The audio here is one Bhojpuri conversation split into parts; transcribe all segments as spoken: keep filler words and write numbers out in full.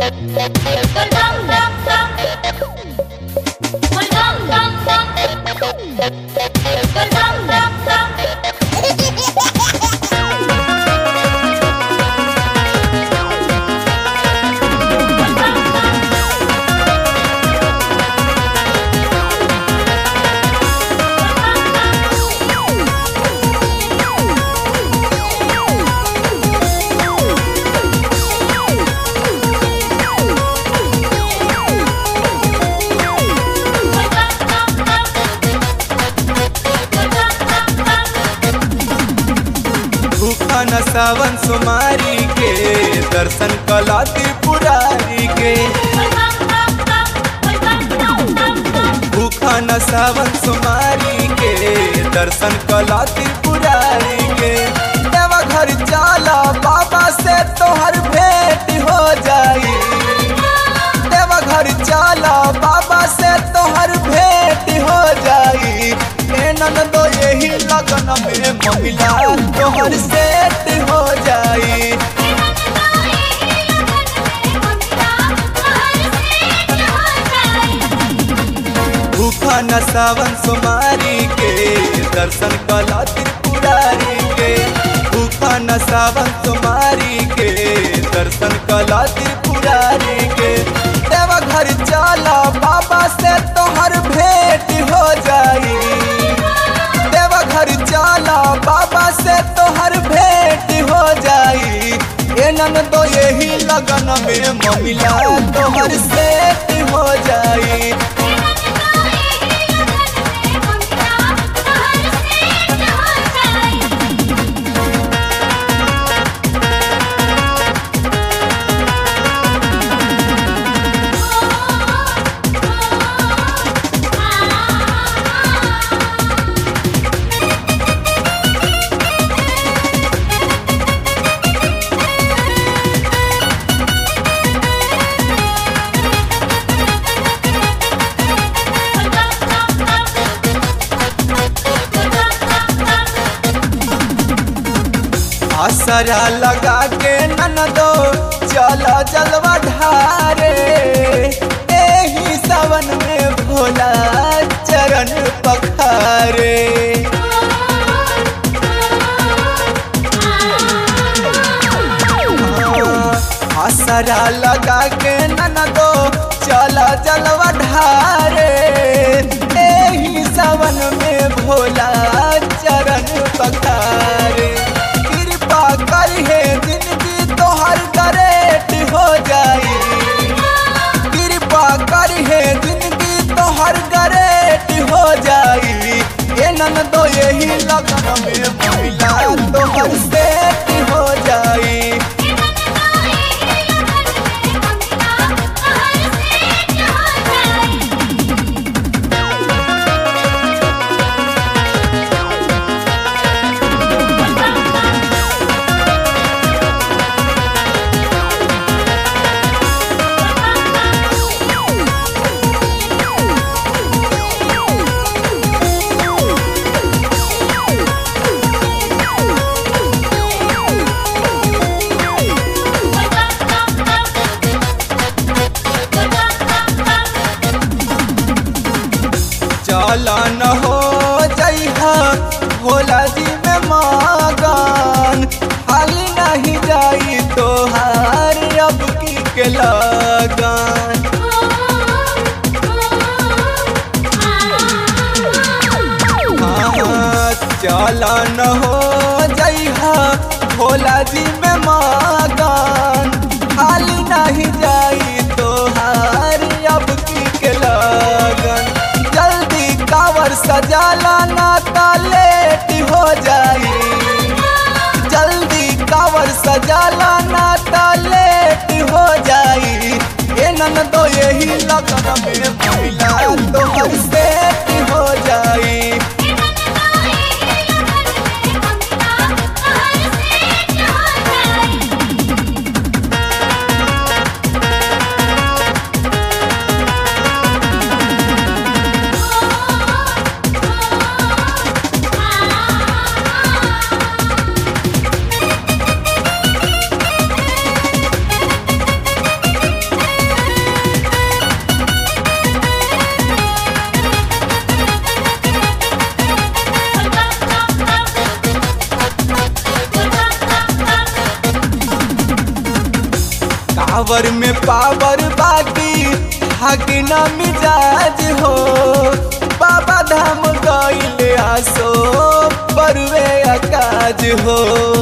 न सावन सुमारी के दर्शन कलाती पुरारी के भूखा न सावन सुमारी के दर्शन कलाती पुरारी के देवा घर जाला बाबा से तोहर भेंट हो जाई देवा घर जाला बाबा से तोहर भेंट हो जाई नंदो यही लगन में महिला तोहर सेट हो जाई भूखा न सावन सुमारी के दर्शन कला त्रिपुरारी के भूखा न सावन सुमारी के दर्शन कला त्रिपुरारी के देवा घर चला बाबा से तोहर भेंट हो जाई घर चला बाबा से तोहर भेंट हो जाई ए नंदो यही लगन में महिला तोहर सेट हो जाई आसरा लगा के ननदो चला जलवा ढारे एही सावन में भोला चरण पखारे आसरा लगा के ननदो चला जलवा ढारे एही सावन में भोला चरण पखारे करिए जिंदगी तोहर गरेट हो जाई कृपा करिए जिंदगी तोहर गरेट हो जाई ये नंदो यही लगन में महिला तोहर सेट हो जाई चला न हो जइहा भोला जी में मगन हाली नहीं जाई तोहार अब की के लगन हाँ चला न हो जइहा भोला जी में मगन हाली नहीं जाई तोहार अब की के लगन कावर सजाला नाता लेट हो जाई जल्दी कावर सजाला नाता लेट हो जाई ए नंदो यही लगन में महिला तोहर सेट हो जाई पावर में पावर बाकी हाकी ना मिजाज हो बाबा धाम गइले आसो परवे आकाज हो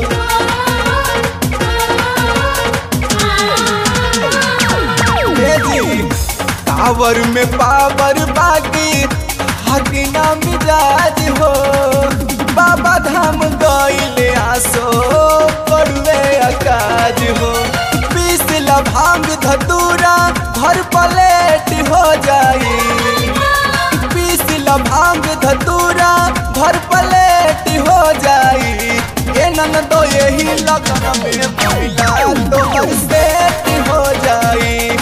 पावर में पावर बाकी हाकी ना मिजाज हो बाबा धाम गइले आसो परवे आकाज हो पीस ला भांग धतूरा घर पलेट हो जाई पीस ला भांग धतूरा घर पलेट हो जाई ए नन तो यही लगन में महिला तो हर सेट हो जाई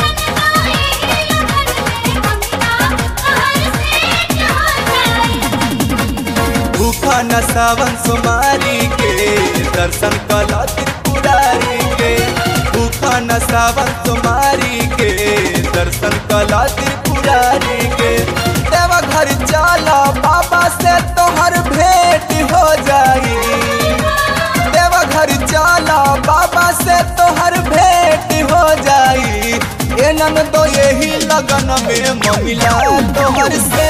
भूखा न सावन सुमारी के दर्शन कला त्रिपुरारी के भूखा न सावन सुमारी के दर्शन कला त्रिपुरारी के देवा घर चला बाबा से तोहर भेंट हो जाई देवा घर चला बाबा से तोहर भेंट हो जाई ए नन तो यही लगन में महिला तोहर से